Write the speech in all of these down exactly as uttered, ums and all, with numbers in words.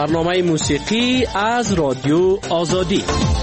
برنامه موسیقی از رادیو آزادی.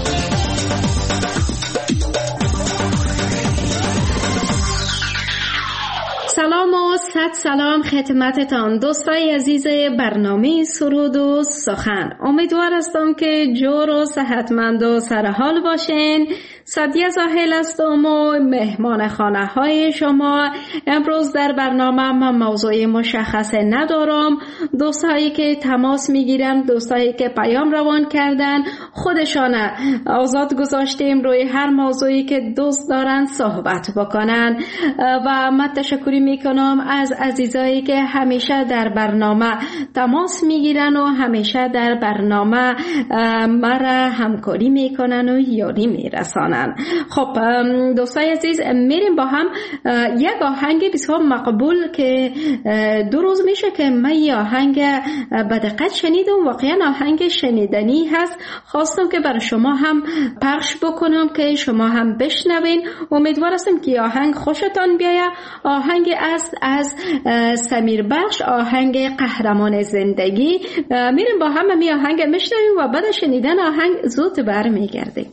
سلام و صد سلام خدمتتان دوستای عزیز برنامه سرود و سخن. امیدوار هستم که جور و صحتمند و سرحال باشین. سعدیه زاهل هستم و مهمان خانه های شما. امروز در برنامه من موضوع مشخص ندارم. دوستایی که تماس میگیرن، دوستایی که پیام روان کردن، خودشان آزاد گذاشتیم روی هر موضوعی که دوست دارن صحبت بکنن و من تشکری میکنم از عزیزایی که همیشه در برنامه تماس میگیرن و همیشه در برنامه مرا همکاری میکنن و یاری میرسانن. خب دوستای عزیز، میریم با هم یک آهنگ بسیار مقبول که دو روز میشه که من یه آهنگ به دقت شنیدم، واقعا آهنگ شنیدنی هست. خواستم که برای شما هم پخش بکنم که شما هم بشنوین. امیدوار هستم که آهنگ خوشتان بیاید. آهنگ است از سمیر بخش، آهنگ قهرمان زندگی. میریم با هم می آهنگ میشنویم و بعد شنیدن آهنگ زود برمیگردیم.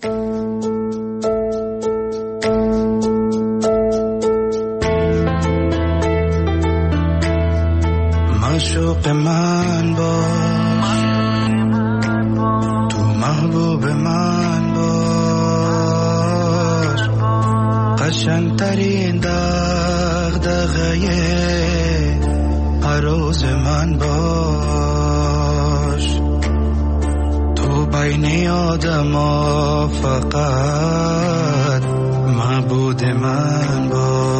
معشوق من باش، تو محبوب من باش، قشنگترین دغدغه هر روز من باش، تو بین آدما فقط معبود من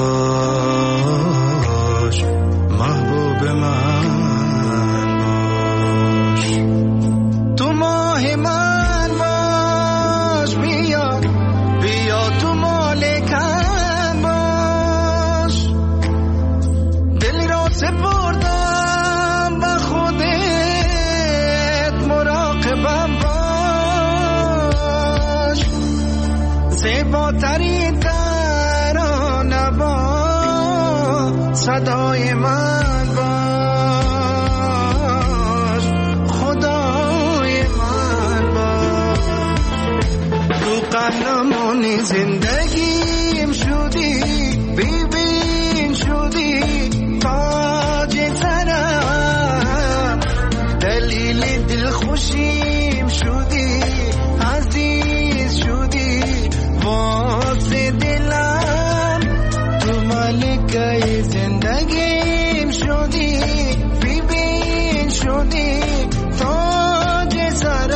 باش، محبوب من زیباترین ترانه با صدای من باش، خدای من باش، تو قهرمانی زندگیم شدی، ببین شدی تاج سرم، دلیل دلخوشیم شدی، عزیز شدی واسه دلم، تو ملکه زندگیم شدی، ببین شدی تاج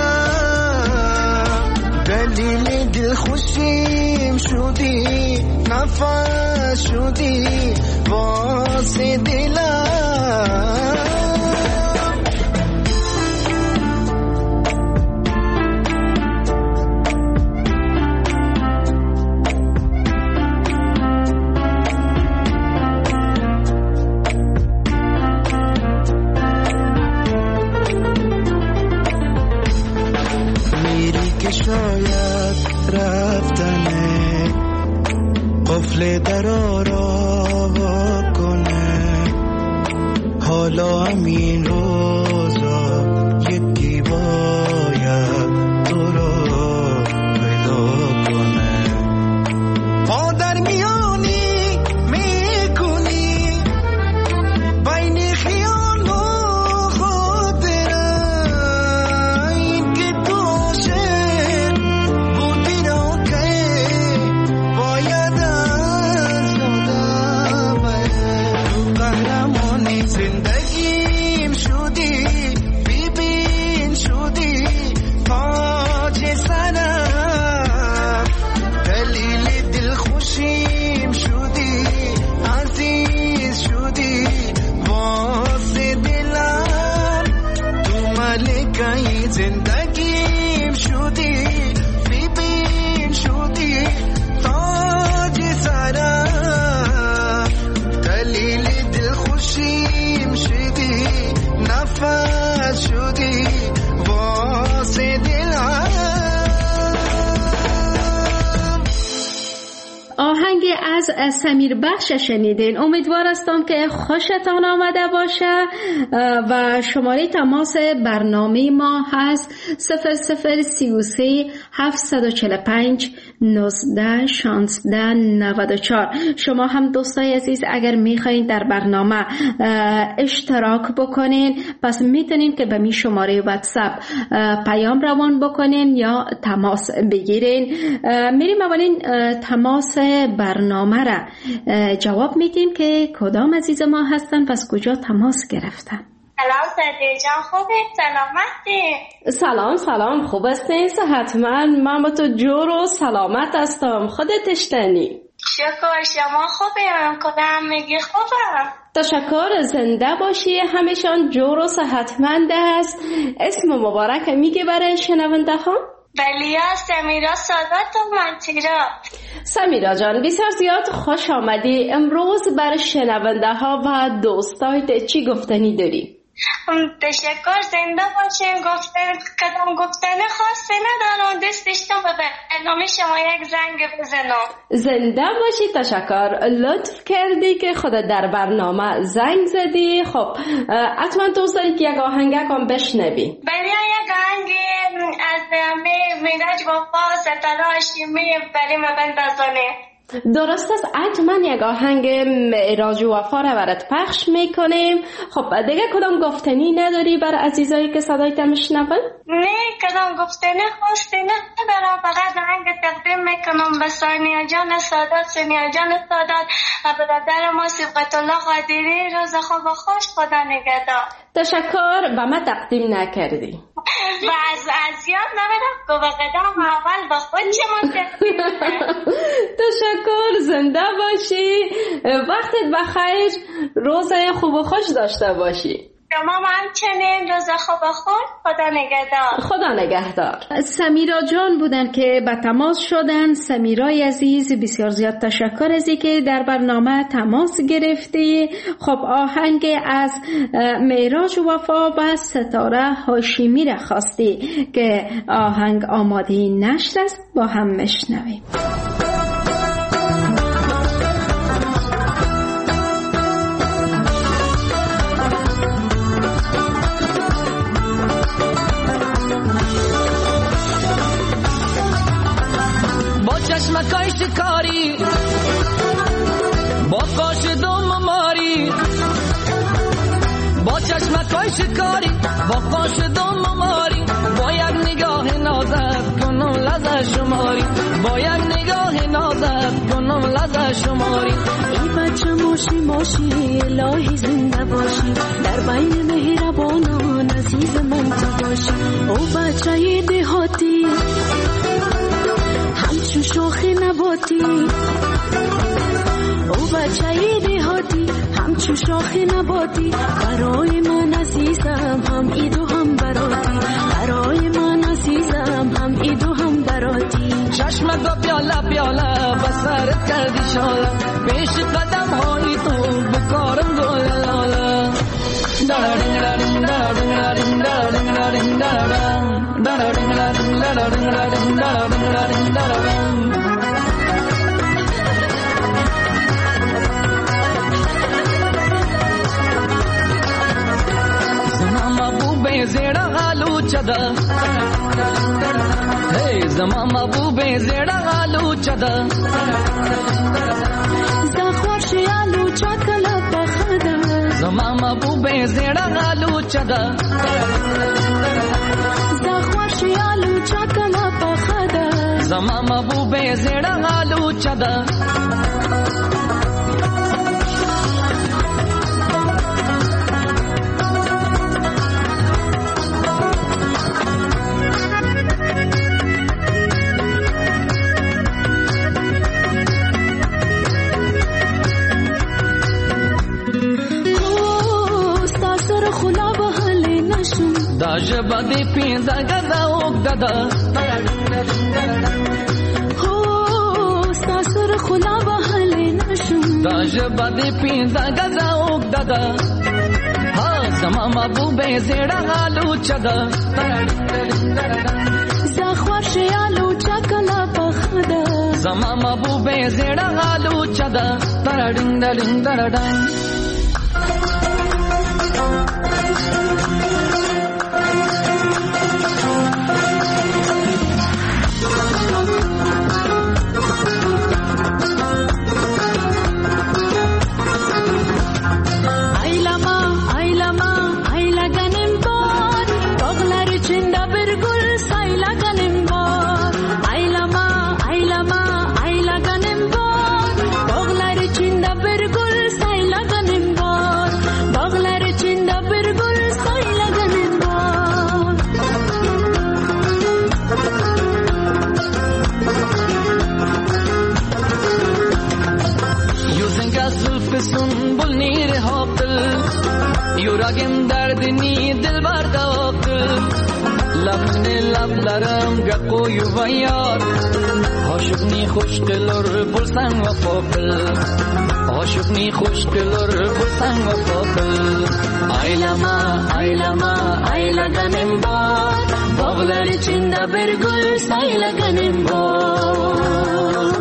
سرم، دلیل دلخوشیم شدی، نفس شدی واسه دلم. شاید رفتنه قفل درا را کنه، حالا همین روزا یکی باید تو رو پیدا کنه، پادر میانی میکنی بین خیال و خاطره، این که تو زندگیم شدی، از سمیر بخش شنیدین. امیدوار هستم که خوشتان آمده باشه و شماره تماس برنامه ما هست صفر صفر سی و سه هفتصد و چهل و پنج نوزده شانزده نود و چهار. شما هم دوستای عزیز اگر میخواین در برنامه اشتراک بکنین پس میتونین که به می شماره واتساپ پیام روان بکنین یا تماس بگیرین. میریم اولین تماس برنامه را جواب میدیم که کدام عزیز ما هستن پس کجا تماس گرفتن. سلام صدیق جان، خوبی؟ سلامتی؟ سلام سلام، خوب هستین؟ صحتمند؟ من با تو جور و سلامت هستم. خودت اشتنی؟ شکر، شما خوبی؟ کدام میگی خوبم؟ تشکر، زنده باشی، همیشان جور و صحتمند است. اسم مبارک میگه برای شنونده ها؟ بلیا سمیرا سادات و منتیرا. سمیرا جان بسیار زیاد خوش آمدی. امروز برای شنونده ها و دوستایت چی گفتنی داری؟ تشکر، زنده باشین. گفتن کدام گفتن خاصی ندارم، دست داشتم به برنامه شما یک زنگ بزنم. زنده باشی، تشکر، لطف کردی که خود در برنامه زنگ زدی. خب حتما دوست داری که یک آهنگ کم بشنوی. برای یک آهنگ از میراج وفا ستاره هاشمی برای من بندازانه. درست است، حتما یک آهنگ معراج وفا را برات پخش میکنیم. خب دیگه کدام گفتنی نداری برای عزیزایی که صدایت میشنون؟ نه، کدام گفتنی خواستی ندارم، فقط آهنگ تقدیم میکنم به ثانیه جان سادات. ثانیه جان سادات و برادر ما صبغت الله قادری، روز خوب و خوش، خدا نگهدار. تشکر، به من تقدیم نکردی و از از یاد نمیرم که به قدم اول به خود چه تقدیم. تشکر، زنده باشی، وقتت بخیر، روز خوب و خوش داشته باشی. شما همچنین، روز خوب و خوش، خدا نگهدار. خدا نگهدار. سمیرا جان بودن که به تماس شدن. سمیرای عزیز بسیار زیاد تشکر از اینکه در برنامه تماس گرفتی. خب آهنگ از معراج وفا و ستاره هاشمی را خواستی که آهنگ آماده نشر است، با هم مشنویم. چشمکای شکاری با قاش دوم ماری، با چشمکای شکاری با قاش دوم ماری، با یک نگاه نازت کنم لذت شماری، با یک نگاه نازت کنم لذت شماری. ای بچه ماشی ماشی الهی زنده باشی، در بین مهربانان عزیز من تو باشی. او بچه دهاتی همچون شاخی نباتی، او بچه دهاتی همچون شاخی نباتی، برای من عزیزم هم ایدو هم براتی، برای من عزیزم هم ایدو هم براتی. چشمت با پیاله پیاله بسرت کردی شاله، پیش قدم های تو بکارم گل لاله. دارنگ دارنگ دارنگ دارنگ دارنگ دارنگ دارنگ دارنگ دارنگ دارنگ دارنگ دارنگ. زما محبوب زیرا آلو چدا، hey زما محبوب زیرا آلو چدا، زخورش آلو چکلا بخدا، زما محبوب زیرا آلو چدا، زخورش آلو چکلا بخدا، زما محبوب زیرا آلو چدا. دا جبا دی پینزا گدا اوک دادا، هو ستاسر خلا بحلی نشون، دا جبا دی پینزا گدا اوک دادا، ها زما محبوب زیرا آلو چدا، زخورش آلو چکلا بخدا، Zama mabu be zeda galu chada tarading daring daradang. Yuragim derdini dilbar dağıttı. Labne lablarım gaqoyu vayar. Aşıqni xoş dilur bulsan vafo qil. Aşıqni xoş dilur bulsan vafo qil. Aylama aylama aylaganim bor. Bog'lar içinde bir gul saylaganim bor.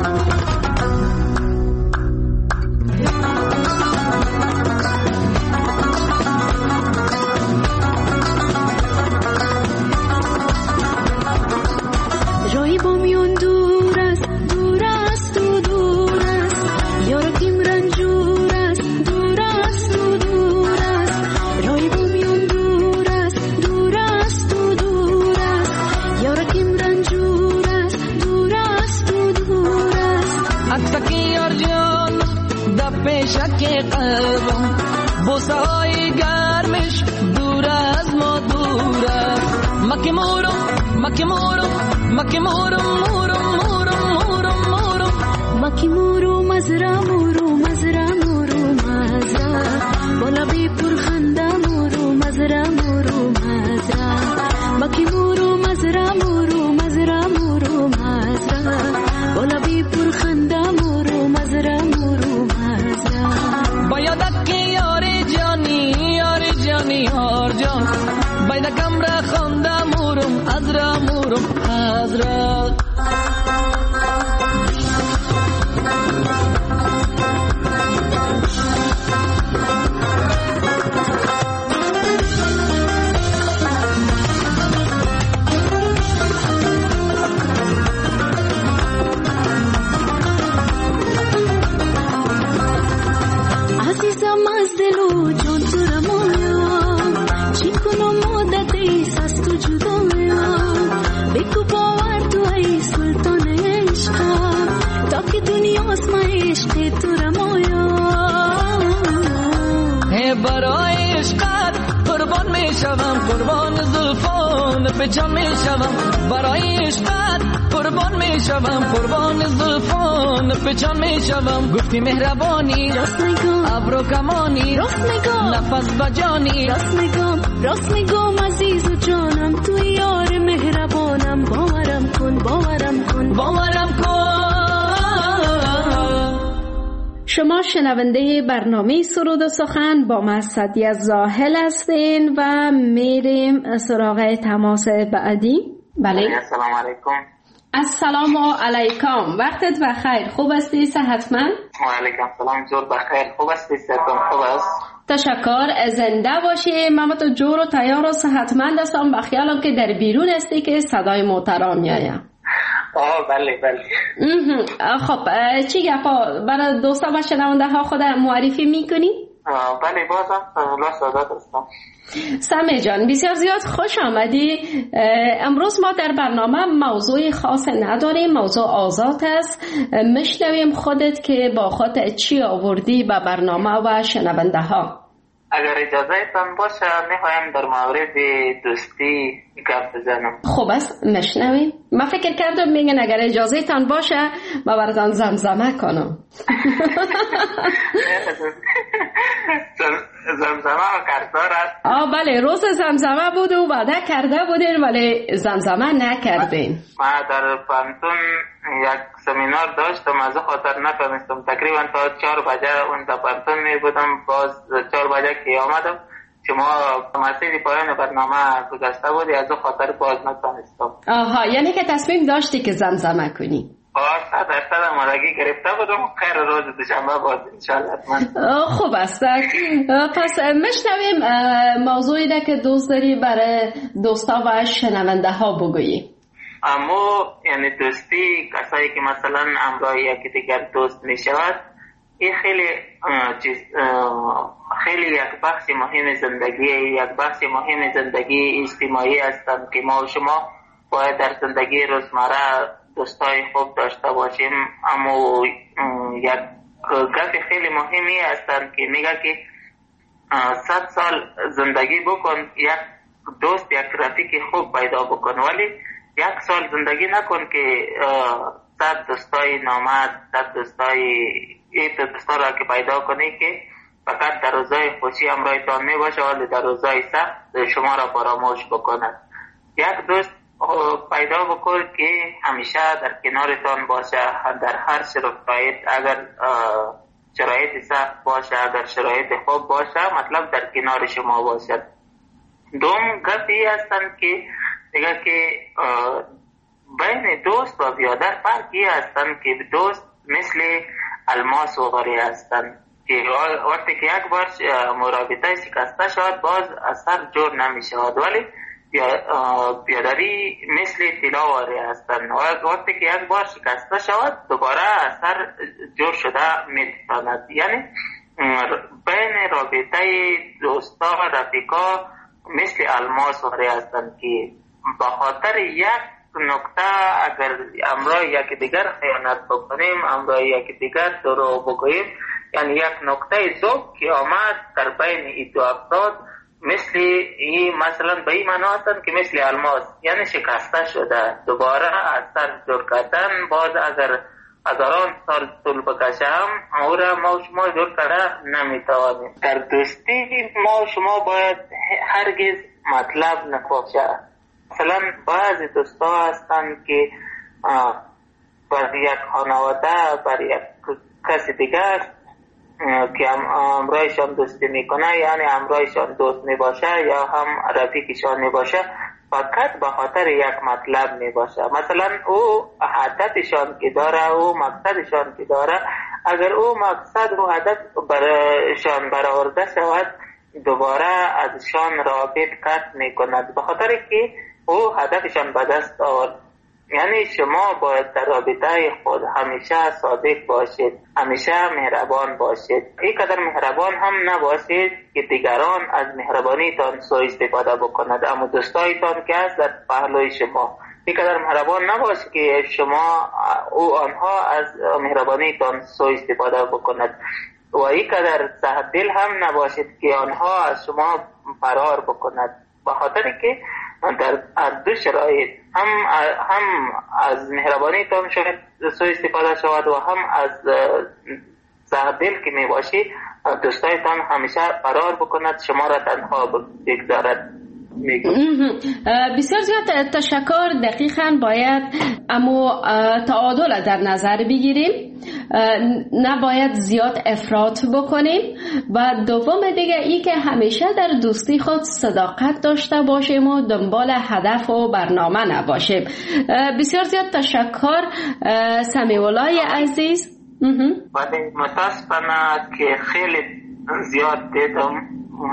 شک قلبم بوسای گرمش دور از ما دور است مکی مورم مکی مورم مکی مورم مورم مورم مورم مورم مکی مورو مزرا مورو مزرا مورو مزرا بالا بی پر خنده مورو مزرا مورو مزرا مکی مورو مزرا مورو مزرا مورو مزرا بالا بی پر خنده مورو مزرا مورو باید که یاری جانی یاری جانی یار جان باید کمره خونده مورم از را مورم از را برای عشقت قربان می شوم قربان زلفان به جان می شوم برای عشقت قربان می شوم قربان زلفان به جان می شوم گفتی مهربانی راست میگم ابرو کمانی راست میگم نفس بجانی راست میگم راست میگم عزیز و جانم تو یار مهربانم باورم کن باورم کن باورم کن. شما شنونده برنامه سرود و سخن با من سعدیه زاهل هستین و میریم سراغ تماس بعدی. بله السلام علیکم. السلام علیکم، وقتت بخیر، خوب هستی؟ صحتمند؟ و علیکم سلام، جور بخیر، خوب هستی؟ صحتم خوب است؟ تشکر، زنده باشی. من تو جور و تیار و صحتمند هستم، بخیالم که در بیرون هستی که صدای محترم میایم. آه بله بله. خب چی گپا برای دوستا و شنونده ها خود معرفی میکنی؟ بله بازم سمیلا سادات هستم. سمی جان بسیار زیاد خوش آمدی. امروز ما در برنامه موضوع خاص نداریم، موضوع آزاد است. میشنویم خودت که با خودت چی آوردی به برنامه و شنونده ها. اگر اجازه تان باشه میخوایم در مورد دوستی گپ بزنم. خوب است میشنویم. من فکر کردم میگن اگر اجازه تان باشه ما براتون زمزمه کنم. زمزمه و کردار است. آه بله، روز زمزمه بود و وعده کرده بودین ولی زمزمه نکردین. ما در پانتون یک سمینار داشتم، از خاطر نتونستم. تقریبا تا چهار بجه اون در پانتون می بودم. باز چهار بجه که آمدم شما مسیری پایان برنامه گذاشته بودی، از خاطر باز نتونستم. آها، یعنی که تصمیم داشتی که زمزمه کنی. آه صد درصد آمادگی گرفته بودم. خیر روز دوشنبه باز انشالله. خوب است. پس میشنویم موضوعی را که دوست داری برای دوستا و شنونده ها بگویی. اما یعنی دوستی کسایی که مثلا همراه یکی دیگر دوست می شود، این خیلی چیز خیلی یک بخش مهم زندگی یک بخش مهم زندگی اجتماعی هستند که ما و شما باید در زندگی روزمره دوستای خوب داشته باشیم. اما یک گپ خیلی مهمی هستند که میگه که صد سال زندگی بکن یک دوست یک رفیق خوب پیدا بکن، ولی یک سال زندگی نکن که صد دوستای نامرد صد دوستای این دوستا را که پیدا کنی که فقط در روزای خوشی همراهتان می باشه ولی در روزای سخت شما را فراموش بکنه. یک دوست پیدا بکن که همیشه در کنارتان باشه در هر شرایط، اگر شرایط سخت باشه اگر شرایط خوب باشه مطلب در کنار شما باشد. دوم گپی هستند که دیگه که بین دوست و بیادر فرقی هستند که دوست مثل الماس و غری هستند که وقتی که یک بار مرابطه شکسته شد باز اثر جور نمی شود، ولی بیادری مثل طلا و غری هستند. وقتی که یک بار شکسته شود دوباره اثر جور شده می تواند. یعنی بین رابطه دوستا و رفیقا مثل الماس و غری هستند که با خاطر یک نکته اگر امرای یک دیگر خیانت بکنیم امرای یک دیگر درو بگوییم، یعنی یک نکته ضعف که آمد در بین این دو افراد مثل این مثلا به این معنا هستند که مثل الماس، یعنی شکسته شده دوباره از سر جور کردن باز اگر هزاران سال طول بکشه هم او را ما و شما جور کرده نمیتوانیم. در دوستی ما و شما باید هرگز مطلب نباشه. مثلا بعضی دوستا هستند که بر یک خانواده بر یک کسی دیگر که همراهشان دوستی میکنه یعنی همراهشان دوست میباشه یا هم رفیقشان میباشه فقط به خاطر یک مطلب میباشه. مثلا او هدفشان که داره او مقصدشان که داره اگر او مقصد و هدف برشان برآورده شود دوباره ازشان رابط قطع میکند به خاطر که او هدفشان به دست آورد. یعنی شما باید در رابطه خود همیشه صادق باشید، همیشه مهربان باشید. این قدر مهربان هم نباشید که دیگران از مهربانیتان سوء استفاده بکنند، اما دوستایتان که هست در پهلوی شما این قدر مهربان نباشید که شما او آنها از مهربانیتان سوء استفاده بکنند و این قدر سخت دل هم نباشید که آنها از شما فرار بکند به خاطر که در از دو شرایط هم هم از مهربانیتان شاید سوء استفاده شود و هم از سخت دل که می باشی دوستایتان همیشه فرار بکند شما را تنها بگذارد. بسیار زیاد تشکر. دقیقاً باید اما تعادل در نظر بگیریم، نباید زیاد افراط بکنیم و دوم دیگه ای که همیشه در دوستی خود صداقت داشته باشیم و دنبال هدف و برنامه نباشیم. بسیار زیاد تشکر سمیع‌الله عزیز. ولی متاسفانه که خیلی زیاد دیدم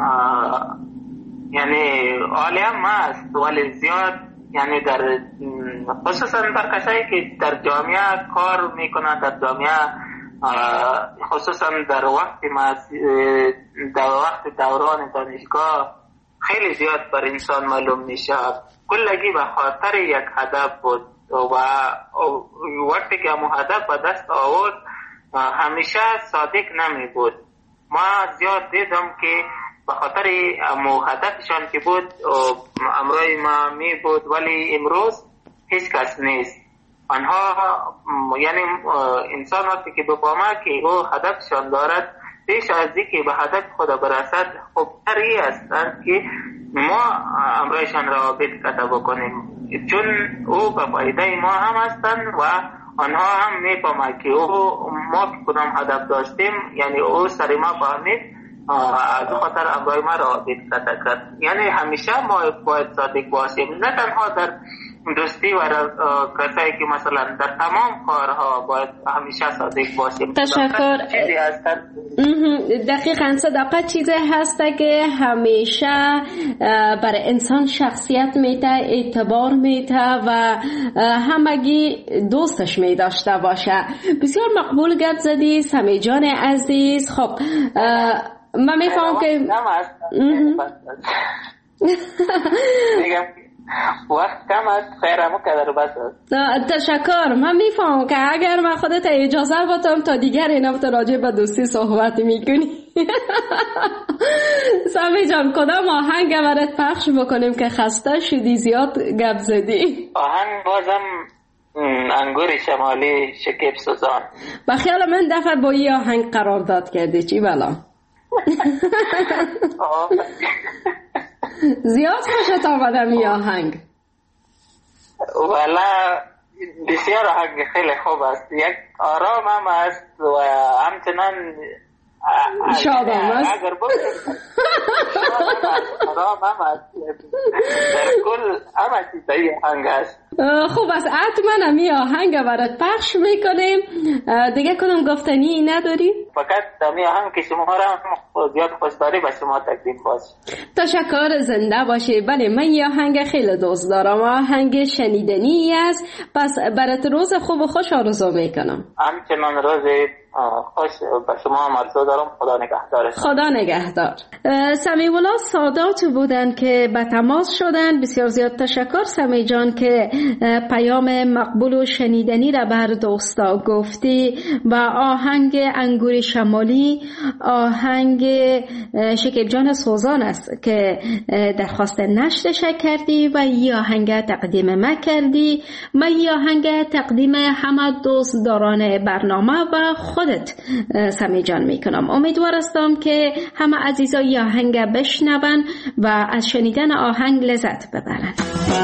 یعنی عالم هست ولی زیاد یعنی در خصوصا در کسایی که در جامعه کار میکنن در جامعه خصوصا در وقت در وقت دوران دانشگاه خیلی زیاد بر انسان معلوم میشه کلگی به خاطر یک هدف بود و وقتی که همون هدف به دست آورد همیشه صادق نمی بود. ما زیاد دیدم که به خاطر امو هدفشان که بود امروز ما می بود ولی امروز هیچ کس نیست. آنها یعنی انسان وقتی که بفهمه که او هدفشان دارد پیش از اینکه به هدف خود برسد خب تری هستند که ما امروزشان را بقطع بکنیم چون او به فایده ما هم هستند و آنها هم میفهمه که او ما کدام هدف داشتیم یعنی او سر ما فهمید از خاطر امروی ما را بقطع کرد. یعنی همیشه ما باید صادق باشیم نه تنها در دوستی و کسایی که مثلا در تمام کارها باید همیشه صادق باشیم. تشکر. دقیقاً صداقت چیزی هست که همیشه برای انسان شخصیت میده، اعتبار میده و همگی دوستش میداشته باشه. بسیار مقبول گپ زدی سمی جان عزیز. خب من میفهم که وقت کم است، خیرمو کدر بس است. تشکر. من میفهم که اگر من خودت اجازه بدم تا دیگر اینا تو راجع به دوستی صحبت میکنی. سمی جان کدام آهنگ برات پخش بکنیم که خسته شدی زیاد گپ زدی؟ آهنگ بازم انگور شمالی شکیب سوزان. با خیال من دفعه با این آهنگ قرارداد کردی چی بلا؟ زیاد خوشت آمدم این آهنگ. والا بسیار آهنگ خیلی خوب است، یک آرام هم است و همچنان شادم است. اگر بود آرام هم است، در کل همه چیز این آهنگ است. خوب است، حتما هم این آهنگ برات پخش میکنیم. دیگه کدوم گفتنی نداری؟ فقط دمی آهنگ که شما را زیاد خوشداری به شما تقدیم باش. تشکر، زنده باشی. بله من این آهنگ خیلی دوست دارم، آهنگ شنیدنی است. پس برات روز خوب و خوش آرزو میکنم. همچنان روز خوش به شما آرزو دارم. خدا نگهدار. خدا نگهدار. سمی الله سادات بودن که به تماس شدن. بسیار زیاد تشکر سمی جان که پیام مقبول و شنیدنی را بر دوستا گفتی. و آهنگ انگور شمالی آهنگ شکیب جان سوزان است که درخواست نشرش کردی و این آهنگ تقدیم ما کردی. من این آهنگ تقدیم همه دوست داران برنامه و خودت سمی جان میکنم. امیدوار هستم که همه عزیزای آهنگ بشنون و از شنیدن آهنگ لذت ببرن.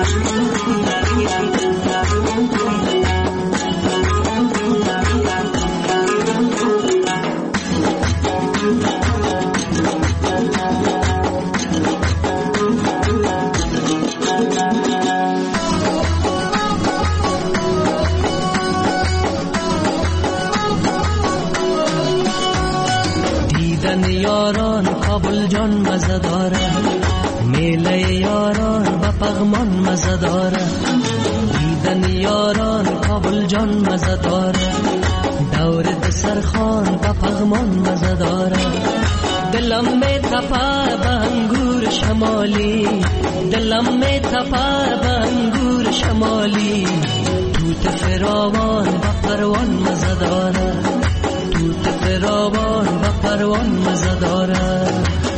دیدن یاران کابل جان مزه داره، میله یاران و پغمان مزه داره. دیدن یاران کابل جان مزه داره، دور دسرخان و پغمان مزه داره. دلم می تپه به انگور شمالی، دلم می تپه به انگور شمالی. توت فراوان و پروان مزه داره، توت فراوان و پروان مزه داره.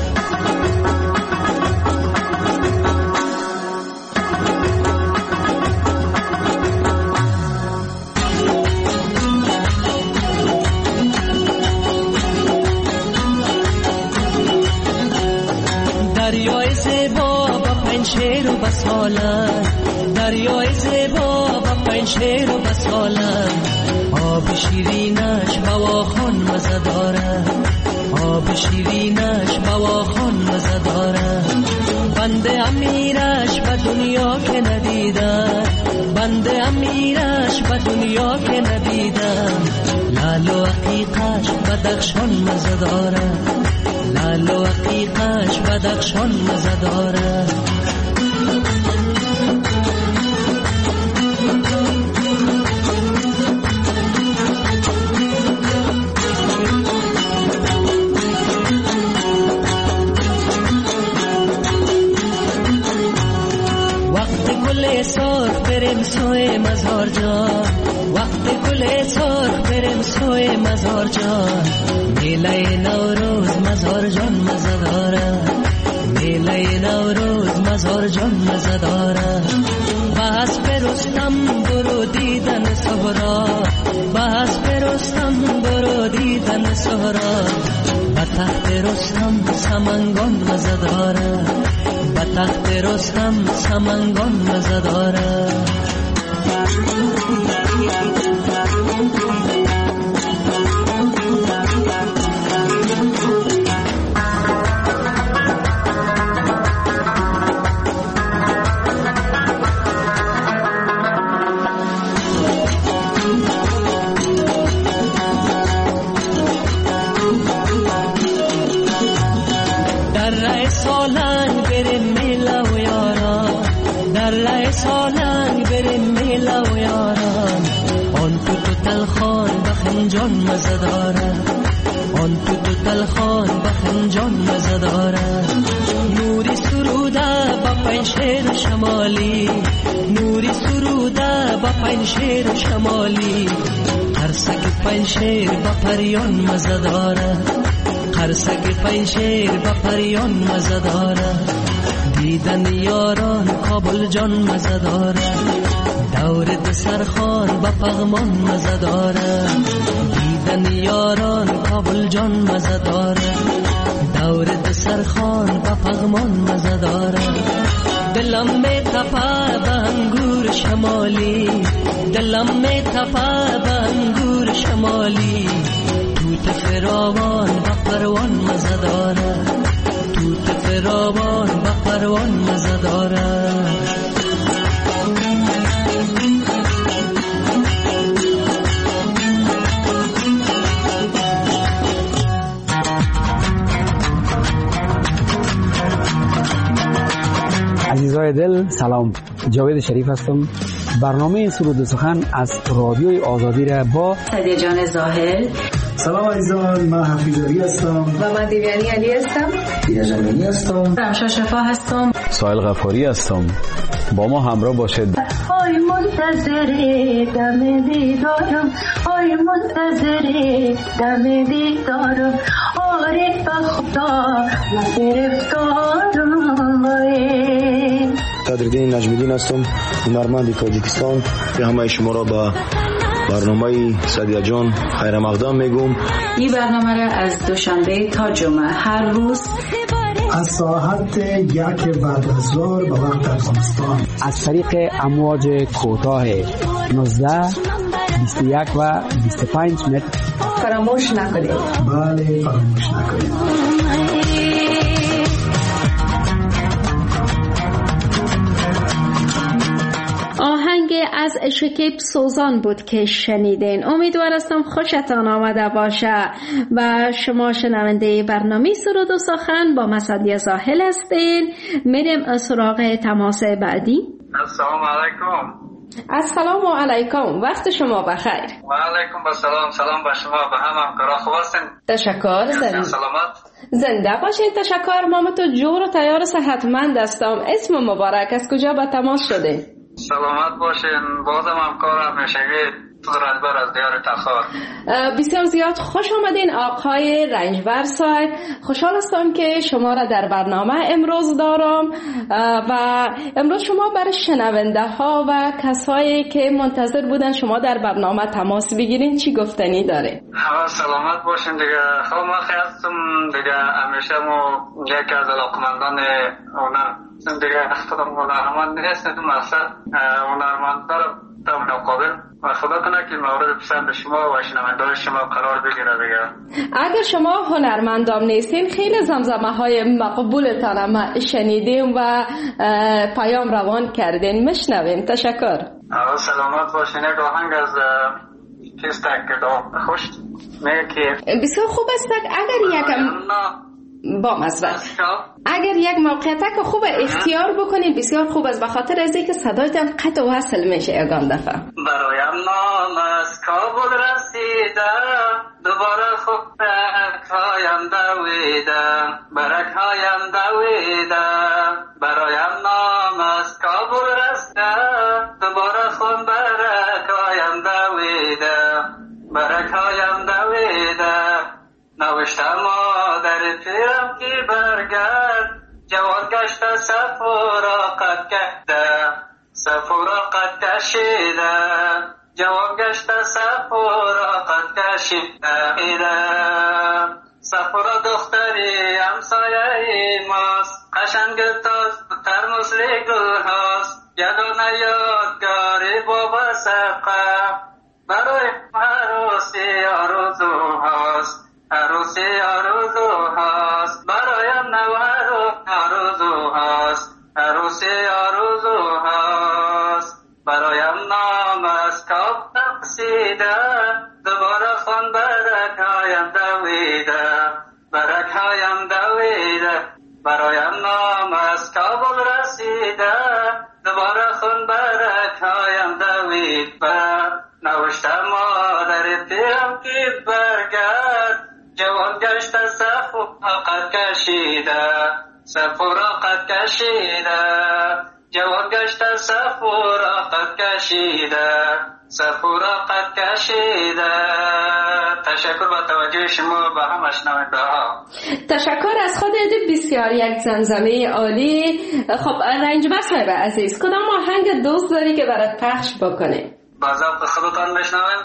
دریای زیبا با پنشیر و بساله، دریای زیبا با پنشیر و بساله. آب شیرینش بواخان مزه داره، آب شیرینش بواخان مزه داره. بنده امیرش به دنیا که ندیدم، بنده امیرش به دنیا که ندیدم. لال و عقیقش بدخشان مزه داره، لال و عقیقش بدخشان مزه داره. سرخ بریم سوی مزار جان، وقت گل سرخ بریم سوی مزار جان. میله نوروز مزار جان مزه داره، میله نوروز مزار جان مزه داره. بس برستم برو دیدن سهرا، بس برستم برو دیدن سهرا. به تخت رستم سمنگان مزه داره، به تخت رستم سمنگان مزه داره. فنجان مزه داره، آن تو دو تلخان به فنجان مزه داره. نوری سروده با پنشیر شمالی، نوری سروده با پنشیر شمالی. قرصک پنشیر با پریان مزه داره، قرصک پنشیر با پریان مزه داره. دیدن یاران کابل جان مزه داره، دور دسرخان با پغمان مزه داره. دیدن یاران کابل جان مزه داره، دور دسرخان با پغمان مزه داره. دلم می تپه به انگور شمالی، دلم می تپه به انگور شمالی. توت فراوان با پروان مزه داره، توت فراوان با پروان مزه داره. عزیزای دل سلام، جاوید شریف هستم. برنامه سرود و سخن از رادیوی آزادی را با سعدیه جان زاهل. سلام عزیزان، من حفیظ علی هستم و من دیویانی علی هستم. دیده جمینی هستم. رمشا شفا هستم. سایل غفاری هستم. با ما همراه باشید. آی منتظر دم دیدارم، آی منتظر دم دیدارم. عارف خدا گرفتارم. صدرالدین نجمیدین هستم، هنرمند تاجیکستان. به همه شما را با برنامه سعدیه جان خیر مقدم میگم. این برنامه را از دوشنبه تا جمعه هر روز از ساعت یک بعد از ظهر به وقت افغانستان از طریق امواج کوتاه نوزده، بیست و یک و بیست و پنج متر فراموش نکنید. بله فراموش نکنید. آهنگ از شکیب سوزان بود که شنیدین. امیدوار هستم خوشتان آمده باشه و شما شنونده برنامه سرود و سخن با مسعدیه زاهل هستین. میریم سراغ تماس بعدی. السلام علیکم. السلام علیکم، وقت شما بخیر. و علیکم السلام. سلام به شما، به همه همکارا. خوب هستین؟ تشکر. زنده سلامت زنده باشین. تشکر. ما تو جور و تیار و صحتمند هستم. اسم مبارک، از کجا به تماس شده؟ سلامت باشین. بازم همکار همیشگی رنجبر از دیار تخار. بسیار زیاد خوش آمدین آقای رنجبر صاحب. خوشحال هستم که شما را در برنامه امروز دارم و امروز شما برای شنونده ها و کسایی که منتظر بودن شما در برنامه تماس بگیرین چی گفتنی داره؟ ها سلامت باشین دیگه. خب ما خیلی هستم دیگه. همیشه ما یکی از علاقمندان هنر دیگه خودم هنرمند نیستم، مثلا هنرمند دارم تا مقابل و خدا کنه که مورد پسند شما و شنوندگان شما قرار بگیره دیگه. اگر شما هنرمندام نیستین خیلی زمزمه های مقبولتان ما شنیدیم و پیام روان کردین، مشنویم. تشکر. سلامت باشین. یک آهنگ از پیستک که خوش میگه بسیار خوب است. اگر یکم با مزرد اگر یک موقعیت خوب اختیار بکنید بسیار خوب است، به خاطر از اینکه صدایتان قطع و وصل میشه یگان دفعه. برایم نام از کابل رسیده، دوباره خوب برکهایم دویده، برکهایم دویده. برایم نام از کابل رسیده، دوباره خوب برکهایم دویده، برکهایم دویده. نوشته مادر پیرم که برگرد، جوان گشته سفورا قد کهده، سفورا قد کشیده. جوان گشته سفورا قد کشیده. سفورا دختری همسایه ماست، قشنگ تاز ترمز گل هاست. یگانه یادگاری بابا سقه، برای عروسی آرزو هاست، عروسی آرزو هاست. برایم نوارو آرزو هاست، عروسی آرزو هاست. برایم نام از کاب رسیده، دوباره خون برکهایم دویده، برکهایم دویده. برایم نام از کابل رسیده، دوباره خون برکهایم دویده. امید و نوشتم مادر دلم که برگرد جوان گشت صف و قد کشیده صف و قد کشیده جوان گشت صف و قد کشیده صف و قد کشیده. تشکر با توجه شما به همه شنونده ها. تشکر از خود بسیار یک زمزمه عالی. خب رنجبر صاحب عزیز کدام آهنگ دوست داری که برات پخش بکنیم؟ با ذوق خودتان بشنویم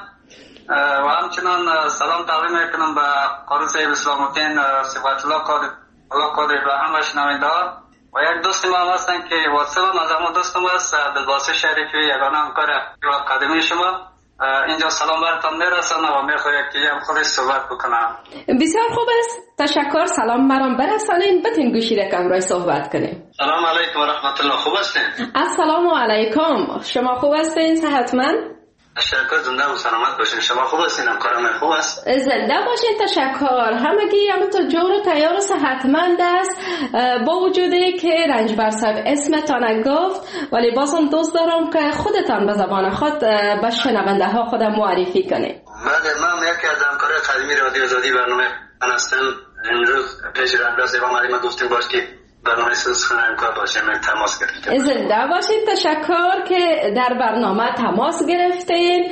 و همچنان سلام تقدیم میکنم به قاری صاحب اسلام الدین صفات الله قادری الله قادری و همه شنونده ها. و یک دوست ما هستن که واتساپ هم از همون دوستم هست عبدالباسط شریفی یگانه همکار قدیمی شما. اینجا سلام براتون میرسانم و میخوایم که هم خودش صحبت بکنم. بسیار خوب است. تشکر. سلام برام برسانین بتین گوشی رکم رای صحبت کنیم. سلام علیکم و رحمت الله. خوب هستین؟ السلام علیکم. شما خوب هستین صحتمند؟ تشکر. زنده و سلامت باشین. شما خوب هستین؟ همکارم خوب است؟ زنده باشین. تشکر. همگی همونطور جور و تیار و صحتمند است با وجودی که رنجبر صاحب اسمتان گفت ولی بازم دوست دارم که خودتان به زبان خود به شنونده ها خودم معرفی کنید. بله من یکی از همکار قدیمی رادیو آزادی برنامه من هستم. امروز پیش رنجبر صاحب آمدیم گفتیم باش که برنامه سوزخانه همکار باشیم تماس گرفتیم. زنده باشید. تشکر که در برنامه تماس گرفتین.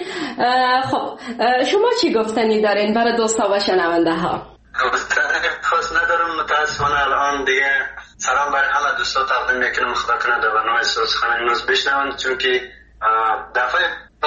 خب شما چی گفتنی دارین برای دوستا و شنونده ها؟ گفتنی خاص ندارم متاسفانه الان دیگه سلام برای همه دوستا تقدیم میکنم. خدا کنه در برنامه سوزخانه امروز بشنون چون که دفعه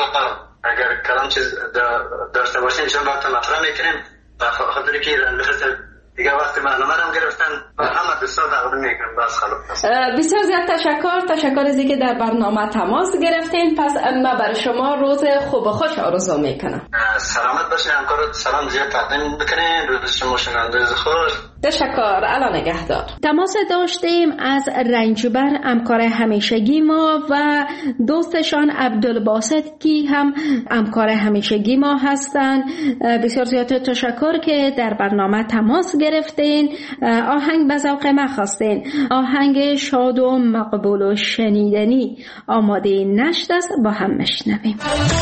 اگر کلام چیز داشته باشیم انشاءالله مطرح میکنیم و خاطر که رنجبر دیگه وقتی برنامه رو گرفتن و همه دوستان تقدیم میکنم. بس خلاص. بسیار زیاد تشکر. تشکر از اینکه در برنامه تماس گرفتین. پس ما برای شما روز خوب و خوش آرزو میکنم. سلامت باشین. همکارات سلام زیاد تقدیم بکنین. روز شما شنونده خوش. تشکر. الان نگهدار. تماس داشتیم از رنجبر همکار همیشگی ما و دوستشان عبدالباسط کی هم همکار همیشگی ما هستند. بسیار زیاد تشکر که در برنامه تماس گرفتین. آهنگ به ذوق ما خواستین. آهنگ شاد و مقبول و شنیدنی آماده نشت است. با هم مشنویم.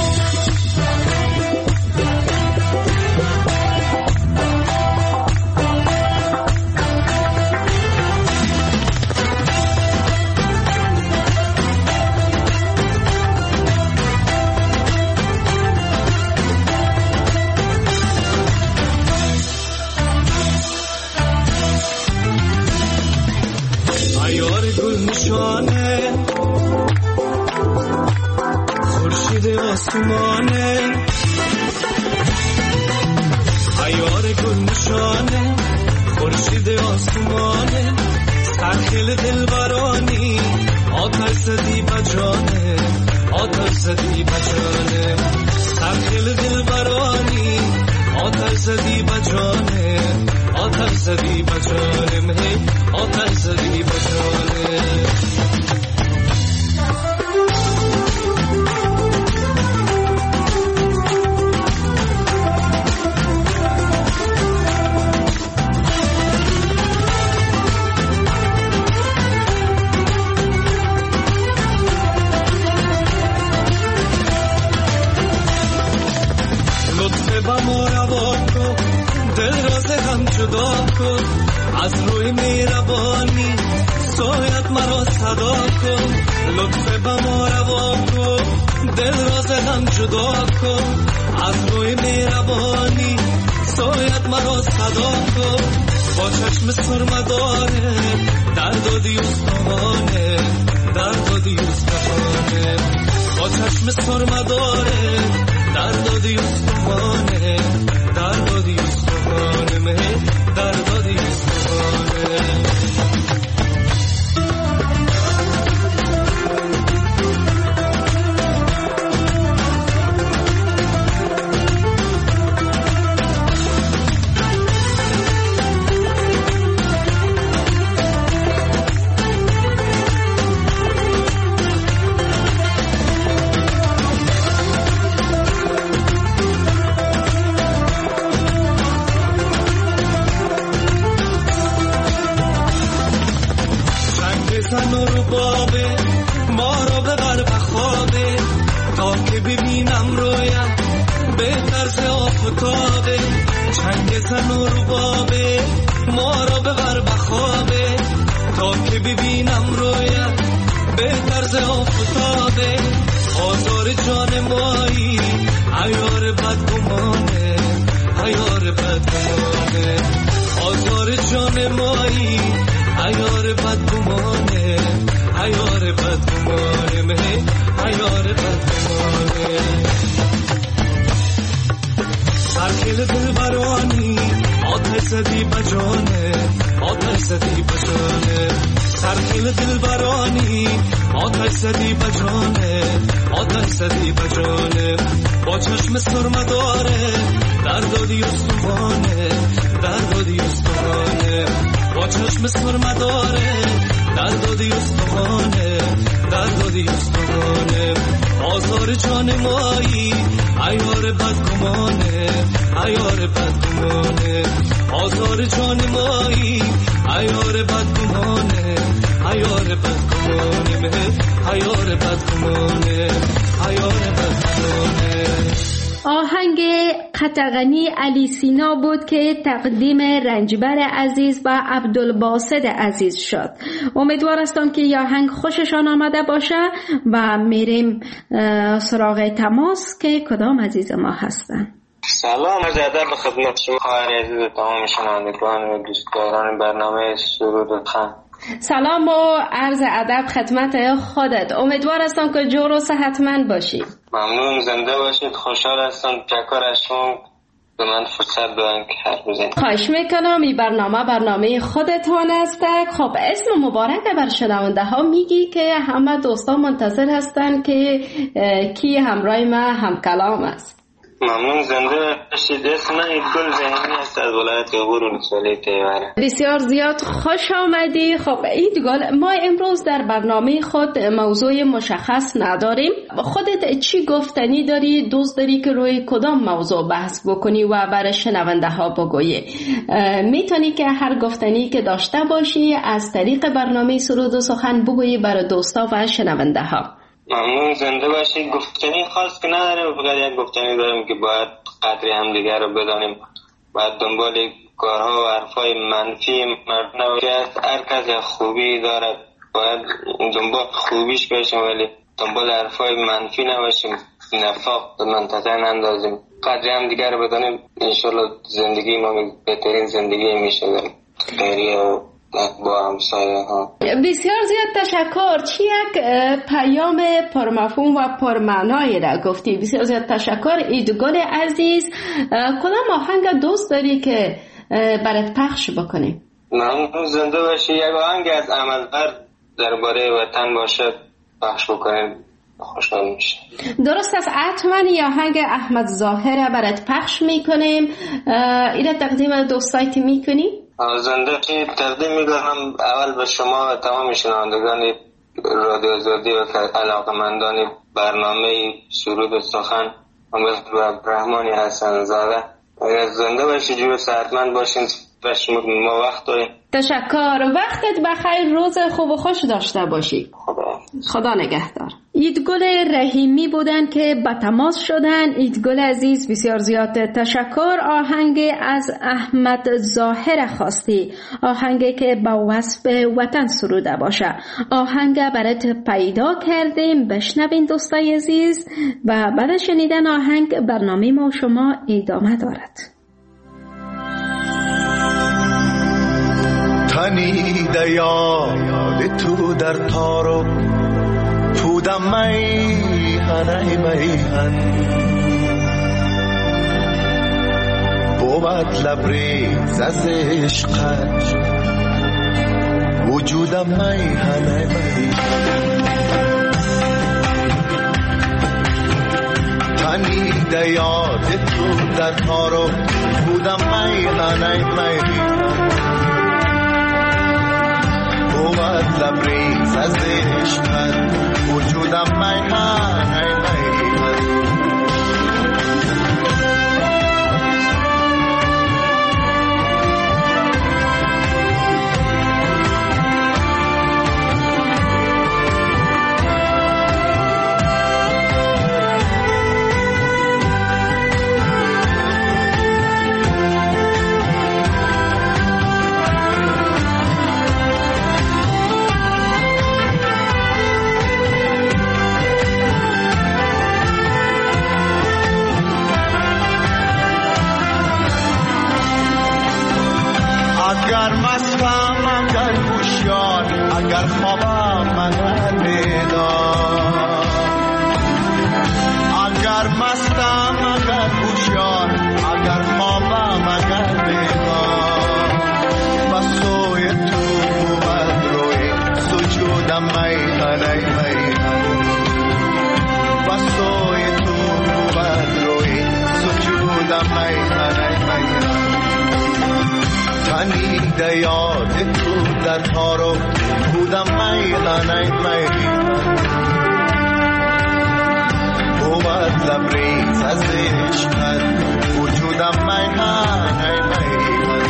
خورشید آسمانه عیار گل نشانه خورشید آسمانه سرخیل دلبرانی آتش زدی بجانه آتش زدی بجانه سرخیل دلبرانی آتش زدی بجانه آتش زدی بجانه مهی آتش زدی بجانه جدا کن از روی مهربانی سایت مرا صدا کن لطف به ما روا کن دل راز هم جدا کن از روی مهربانی سایت مرا صدا کن با چشم سرمداره درد و دیوستانه درد و دیوستانه با چشم سرمداره درد و دیوستانه درد و دیوستانه مه درد و دیوستانه آفتابه، چنگ زن و ربابه، ما را ببر بخوابه، تا که ببینم رویت به طرز آفتابه. آزار جان مایی عیار بدگمانه، عیار بدگمانه، آزار جان مایی عیار بدگمانه، عیار بدگمانه، مه عیار بدگمانه. سرکل دل برانی آتش زدی بجانه، آتش زدی بجانه، سرکل دل برانی آتش زدی بجانه، آتش زدی بجانه. با چشم سرمه داره در دادی استوانه، در دادی استوانه، با چشم سرمه داره در دادی استوانه، در دادی استوانه. آزار جان مایی عیار بدگمانه، عیار بدگمانه، آزار جان مایی عیار بدگمانه، عیار بدگمانه، مه عیار بدگمانه، عیار بدگمانه. آهنگ قطغنی علی سینا بود که تقدیم رنجبر عزیز و عبدالباسط عزیز شد. امیدوار هستم که این آهنگ خوششان آمده باشه و میریم سراغ تماس که کدام عزیز ما هستن. سلام، عرض ادب به خدمت شما خواهر عزیز و تمام شنوندگان و دوستداران برنامه سرود و خان. سلام و عرض ادب خدمت خودت. امیدوار هستم که جور و صحتمند باشی. ممنون، زنده باشید. خوشحال هستم. تشکر از شما به من فرصت دادن که حرف بزنم. خواهش میکنم. این برنامه برنامه خودتان است. خب اسم مبارک بر شنونده ها میگی که همه دوستان منتظر هستن که کی همراه ما هم کلام است. ممنون، زنده باشید. اسم من گل ذهنی است از ولایت عبور ولسوالی تیوره. بسیار زیاد خوش آمدی. خب ایدگل، ما امروز در برنامه خود موضوع مشخص نداریم. خودت چی گفتنی داری؟ دوست داری که روی کدام موضوع بحث بکنی و برای شنونده ها بگویی؟ میتونی که هر گفتنی که داشته باشی از طریق برنامه سرود و سخن بگویی برای دوستا و شنونده ها. ممنون، زنده باشید. گفتنی خاص که نداریم، فقط یک گفتنی داریم که باید قدر همدیگر رو بدانیم، باید دنبال کارها و حرفای منفی مرد نباشد. هر کس خوبی دارد باید دنبال خوبیش باشیم، ولی دنبال حرفای منفی نباشیم، نفاق به منطقه نندازیم، قدر همدیگر رو بدانیم. انشالله زندگی ما بهترین زندگی میشه داریم خیریه و با همسایه ها. بسیار زیاد تشکر. چی یک پیام پرمفهوم و پرمعنایی را گفتی. بسیار زیاد تشکر. ایدگل عزیز، کدام آهنگ دوست داری که برات پخش بکنی؟ ممنون، زنده باشی. یک آهنگ از عملبر درباره وطن باشد پخش بکنیم، خوشحال میشه. درست است. حتما یه آهنگ احمد ظاهر برات پخش میکنیم. اینه تقدیم دوستایت میکنی؟ زنده تقدیم میکنم اول به شما و تمام شنوندگان رادیو آزادی و علاقمندان برنامه سرود و سخن و عبدالرحمن حسن زاده. اگر زنده باشید و صحتمند باشین و شما ما وقت داریم. تشکر. وقتت بخیر. روز خوب و خوش داشته باشی. خدا خدا نگهدار. ایدگل رحیمی بودن که با تماس شدن. ایدگل عزیز بسیار زیاد تشکر. آهنگ از احمد ظاهر خواستی، آهنگی که با وصف وطن سروده باشه. آهنگ برات پیدا کردیم. بشنوین دوستای عزیز و بعد شنیدن آهنگ برنامه ما شما ادامه دارد. تنیده یاد تو در تارو پودم میهن میهن بود لبریز از عشقت وجودم میهن میهن تنیده یاد تو در تارو پودم میهن میهن بود لبریز از عشقت وجودم میهن میهن اگر مستم اگر هوشیار اگر خوابم اگر بیدار اگر مستم اگر هوشیار اگر خوابم اگر بیدار بسوی تو بود روی سجودم میهن ای میهن بسوی تو بود روی سجودم میهن ای میهن تنیده یاد تو در تارو بودم میهن ای میهن بود لبریز از عشقت وجودم میهن ای میهن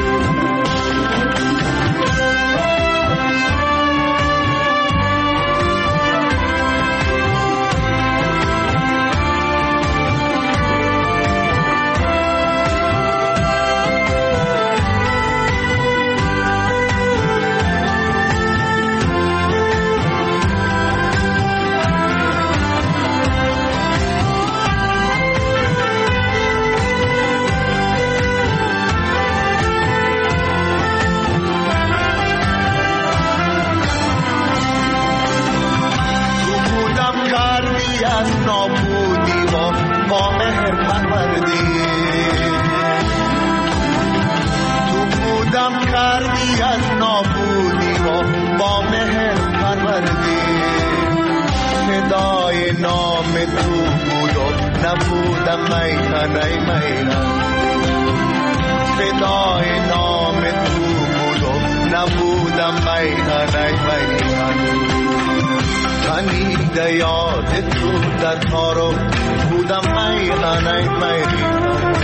نبودم میهن ای میهن فدای نام تو بود و نبودم میهن ای میهن تنیده یاد تو در تارو بودم میهن ای میهن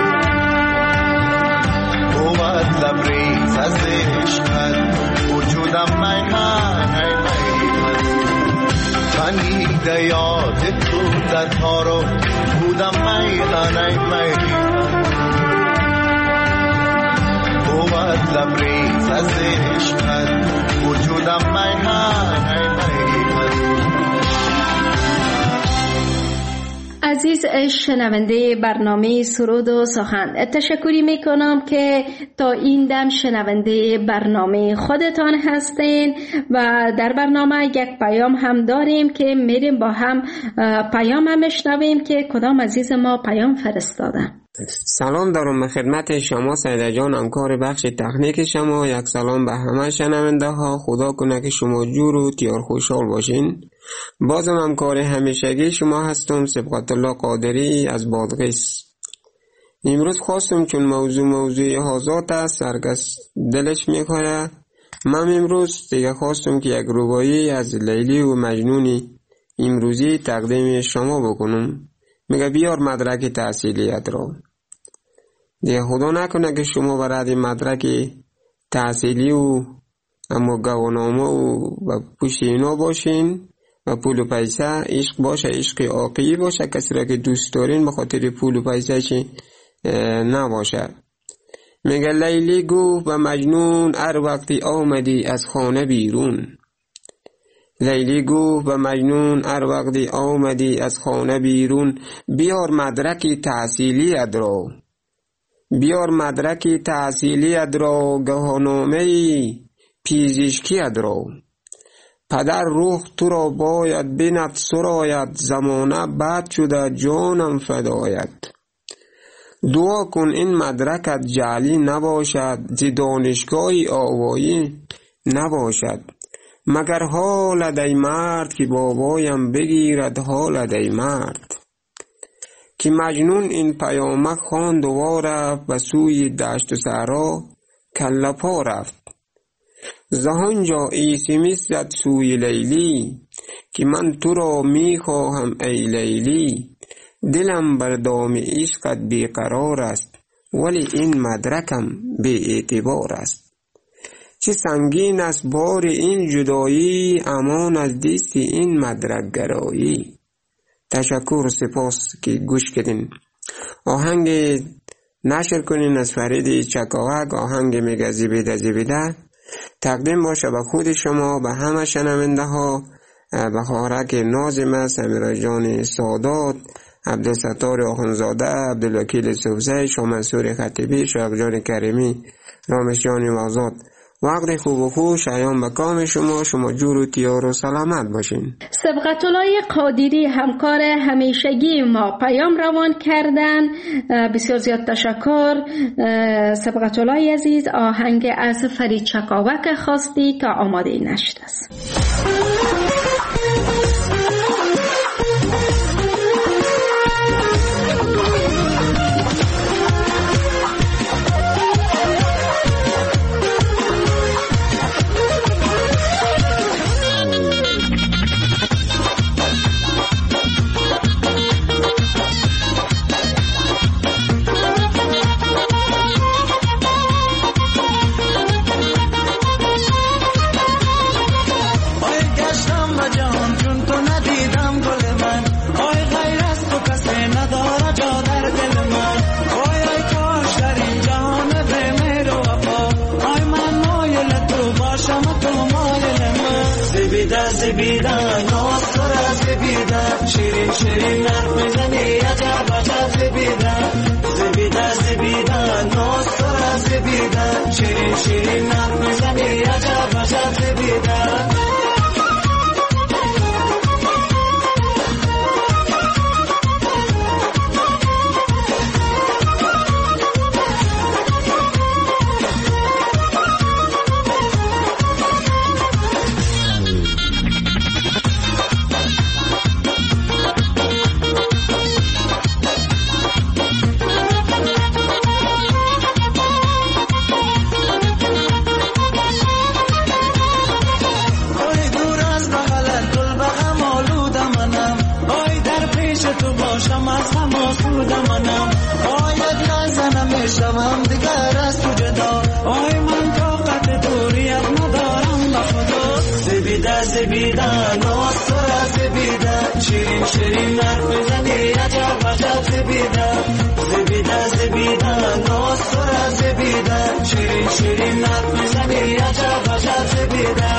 بود لبریز از عشقت وجودم میهن ای میهن تنیده یاد تو در تارو بودم میهن ای میهن بود لبریز از عشقت وجودم میهن ای میهن عزیز شنونده برنامه سرود و سخن، تشکری میکنم که تا این دم شنونده برنامه خودتان هستین و در برنامه یک پیام هم داریم که میریم با هم پیام هم بشنویم که کدام عزیز ما پیام فرستادن. سلام دارم به خدمت شما سیده جان، همکار بخش تکنیک شما. یک سلام به همه شنونده ها. خدا کنه که شما جور و تیار خوشحال باشین. بازم همکار همیشگی شما هستم، سبقت الله قادری از بادغیس. امروز خواستم چون موضوع موضوع حاضات است، سرگس دلش میخوره، من امروز دیگه خواستم که یک ربایی از لیلی و مجنونی امروزی تقدیم شما بکنم. میگه بیار مدرک تحصیلیت را. دیگه خدا نکنه که شما برای مدرک تحصیلی و اما گوانامه و پشت اینا باشین و پول و پیسه عشق باشه، عشق عاقلی باشه، کسی را که دوست دارین به خاطر پول و پیسه چی نباشه. میگه لیلی گفت به مجنون هر وقتی آمدی از خانه بیرون. لیلی گفت به مجنون هر وقتی آمدی از خانه بیرون، بیار مدرک تحصیلی ادرا، بیار مدرک تحصیلی ادرا، گهانامه پیزشکی ادرا. پدر روح تو را باید بینت سراید، زمانه بد شده جانم فداید. دعا کن این مدرکت جعلی نباشد، زی دانشگاهی آوایی نباشد. مگر حالت ای مرد که بابایم بگیرد حالت ای مرد. که مجنون این پیامک خواند و رفت به سوی دشت و صحرا کله پا رفت. زهانجا ایسیمیس زد سوی لیلی، که من تو را می خواهم ای لیلی. دلم بر دام عشقت بیقرار است، ولی این مدرکم بی اعتبار است. چه سنگین است بار این جدایی، امان از دست این مدرک گرایی. تشکر و سپاس که گوش کردین. آهنگ نشر کنین از فرید چکاوک، آهنگ میگه زیبیده زیبیده، تقدیم باشه به خود شما، به همه شنونده ها، به خارک نازم است، امیرا جان سادات عبدالستار آخونزاده، عبدالوکیل صوفزی، شاه منصور خطیبی، شاه جان کریمی، رامش جان آزاد. وقت خوب و خوش ایام به کام شما، شما جور و تیار و سلامت باشین. سبقت الله قادری همکار همیشگی ما پیام روان کردن، بسیار زیاد تشکر. سبقت الله عزیز، آهنگ از فرید چکاوک خواستی که آماده نشده است. زبیدن ناصر زبیدن شیرین شیرین حرف میزنی عجب عجب زبیدن زبیدن زبیدن ناصر زبیدن شیرین شیرین حرف میزنی عجب عجب زبیدن شوم دیگر از تو جدا آی من طاقت دوریت ندارم بخدا زبیده زبیده ناصر زبیده شیرین شیرین حرف میزنی عجب عجب زبیده زبیده زبیده ناصر زبیده شیرین شیرین حرف میزنی عجب عجب زبیده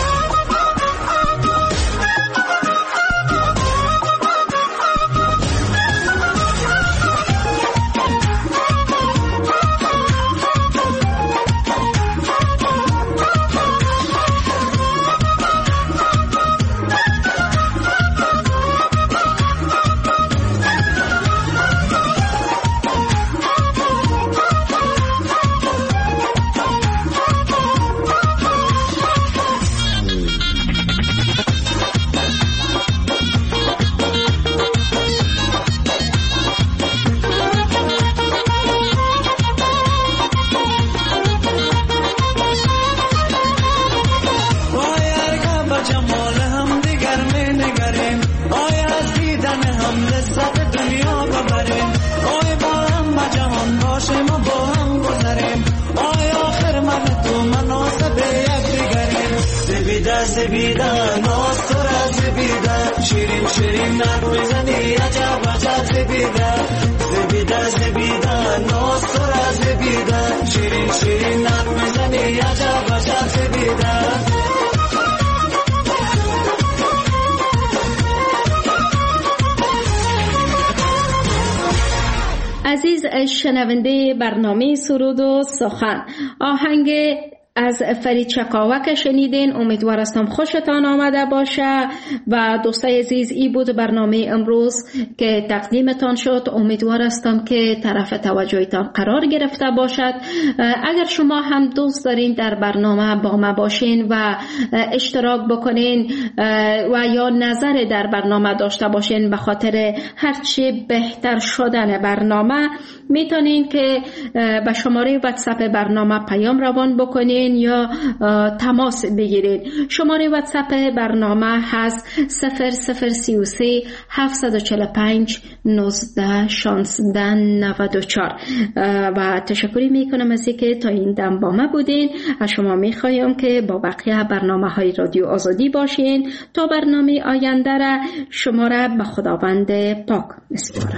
زبیده ناصر زبیده شیرین شیرین حرف میزنی عجب عجب زبیده زبیده زبیده ناصر زبیده شیرین شیرین حرف میزنی عجب عجب زبیده عزیز شنونده برنامه سرود و سخن، آهنگ از فرید چکاوک شنیدین. امیدوار هستم خوشتان آمده باشه و دوستای عزیز ای بود برنامه امروز که تقدیمتان شد. امیدوار هستم که طرف توجهتان قرار گرفته باشد. اگر شما هم دوست دارین در برنامه با ما باشین و اشتراک بکنین و یا نظر در برنامه داشته باشین به خاطر هرچی بهتر شدن برنامه، میتونین که به شماره واتساپ برنامه پیام روان بکنین یا تماس بگیرید. شماره واتساپ برنامه هست صفر صفر سی و سه هفتصد و چهل و پنج نوزده شانزده نود و چهار. و تشکری میکنم از اینکه تا این دم با ما بودین. از شما میخوایم که با بقیه برنامه های رادیو آزادی باشین. تا برنامه آینده را شما را به خداوند پاک میسپارم.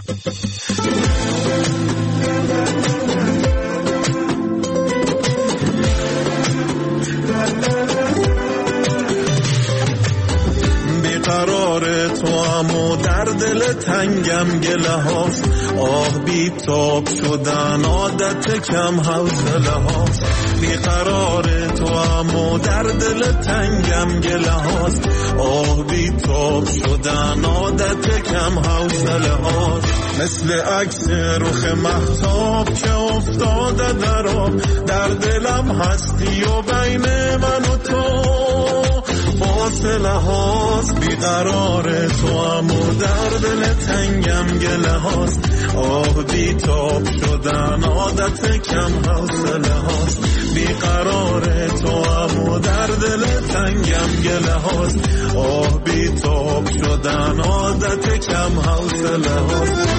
بیقرار تو هم و در دل تنگم گله هاست، آه بی تاب شدن عادت کم حوصله هاست. بیقرار تو اما در دل تنگم گله هاست، آه بی تاب شدن عادت کم حوصله هاست. مثل عکس رخ مهتاب که افتاده در آب، در دلم هستی و بین من و تو فاصله هاست. بیقرار تو اما در دل تنگم گله هاست، آه بی تاب شدن عادت کم حوصله هاست. بیقرار تو اما در دل تنگم گله هاست، آه بی تاب شدن عادت کم حوصله هاست.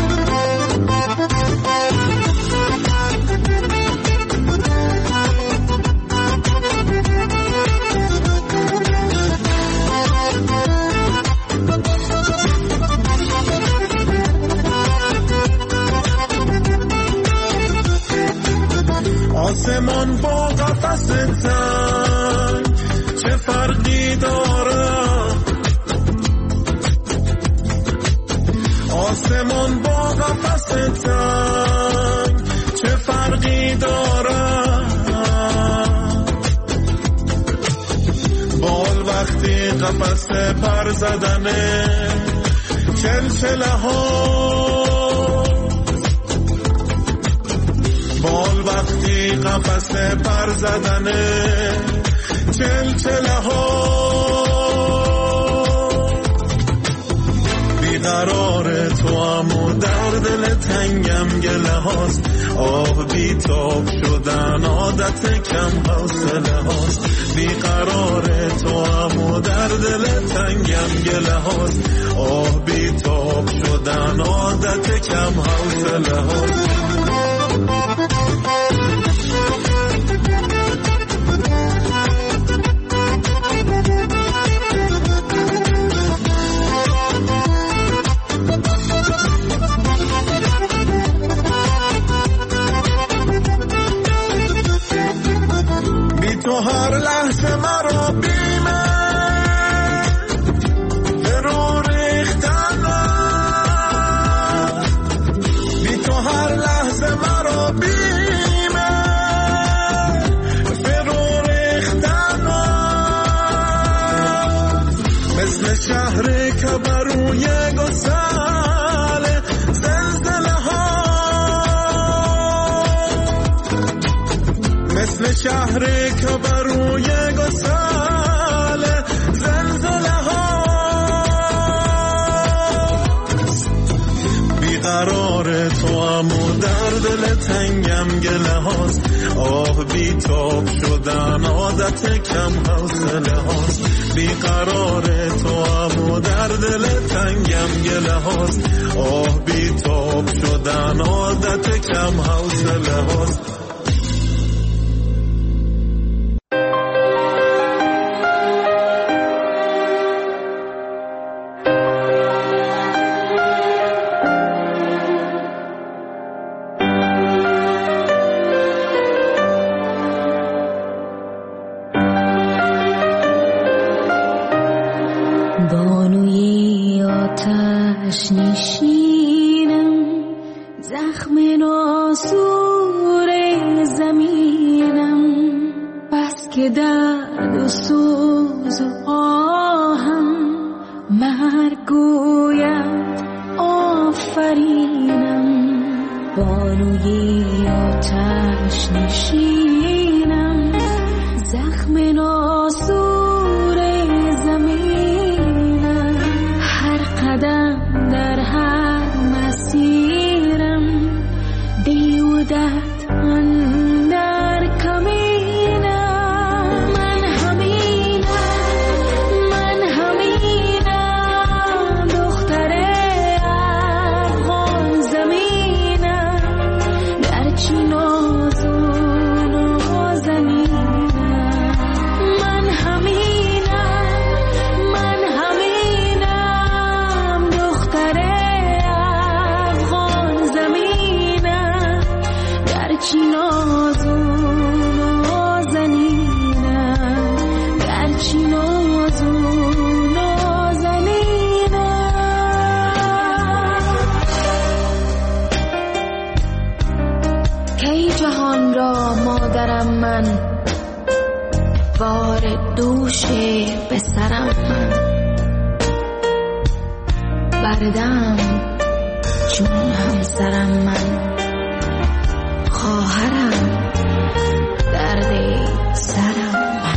آسمان با قفس تنگ چه فرقی داره؟ آسمان با قفس تنگ چه فرقی داره؟ بال وقتی قفس پر زدنه چلچله ها، بال وقتی قفس پر زدنه چلچله ها. بیقرار تو اما در دل تنگم گله هاست، آه بی تاب شدن عادت کم حوصله هاست. بیقرار تو اما در دل تنگم گله هاست، آه بی تاب شدن عادت کم حوصله هاست. تو هر لحظه مرا بیمه فرو ریختنه، بی تو هر لحظه مرا بیمه فرو ریختنه. مثل شهری که بروی گسل زلزله ها، مثل شهری که بروی گسل زلزله ها. بیقرار تو اما در دل تنگم گله هاست، آه بی تاب شدن عادت کم حوصله هاست. بیقرار تو اما در دل تنگم گله هاست، آه بی تاب شدن عادت کم حوصله هاست. No کی جهان را مادرم من، بار دوش به سرم من، بردم چون همسرم من، خواهرم درد سرم من.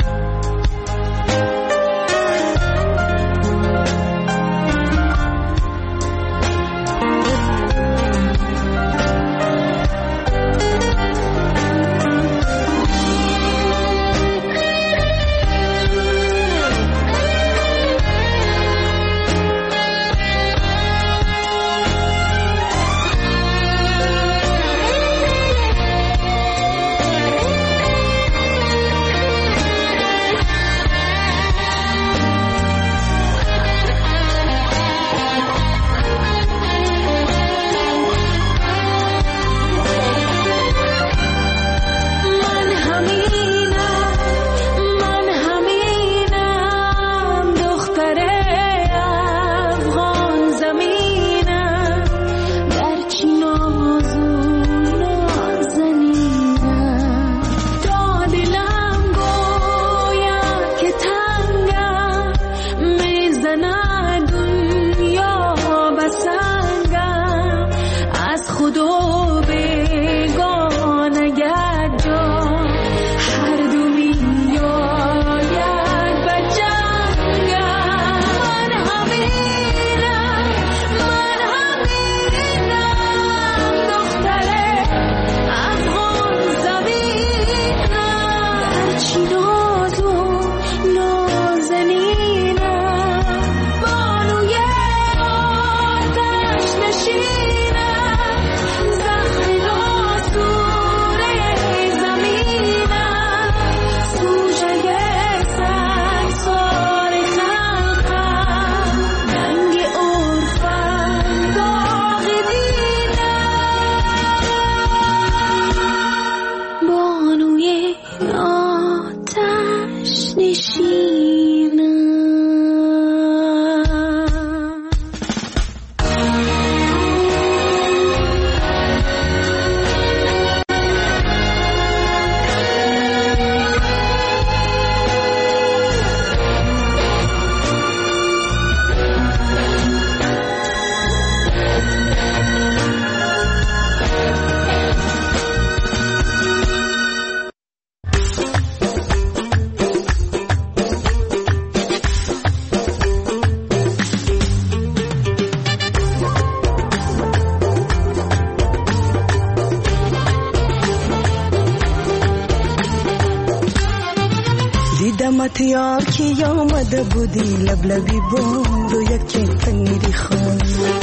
دمت یار کی آمده بودی لبلبی بون رو یکی پنیری خون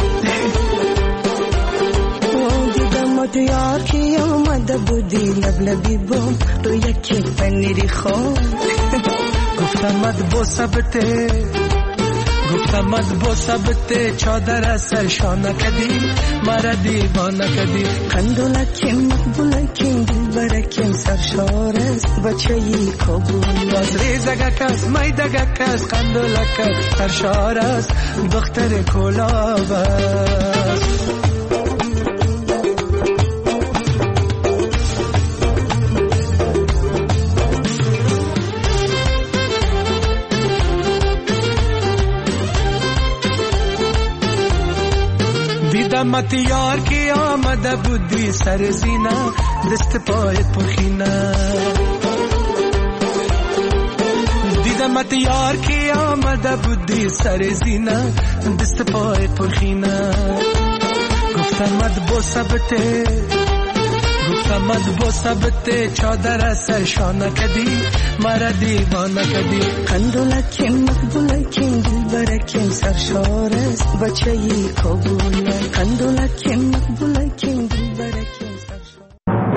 دیدمت یار کی آمده بودی لبلبی بون رو یکی پنیری خون گفتم اد بو سبته گفتم اد بو سبته چادر سرشانه کدی مرا دیوانه کدی قندولکیم مقبولکیم دلبرکیم سرشار است بچه ای کابون باز ریزگه کس میدگه کس قندولک سرشار است دختر کلاب است دیدمت یار کی آمده بودی سر زینه دست پای پخینه دیدمت یار کی آمده بودی سر زینه دست پای پخینه گفتم اد بو سبته گفتم اد بو سبته چادر سرشانه کدی مرا دیوانه کدی قندولکیم مقبولکیم دلبرکیم سرشار است بچه ای کابونه قندولکیم مقبولکیم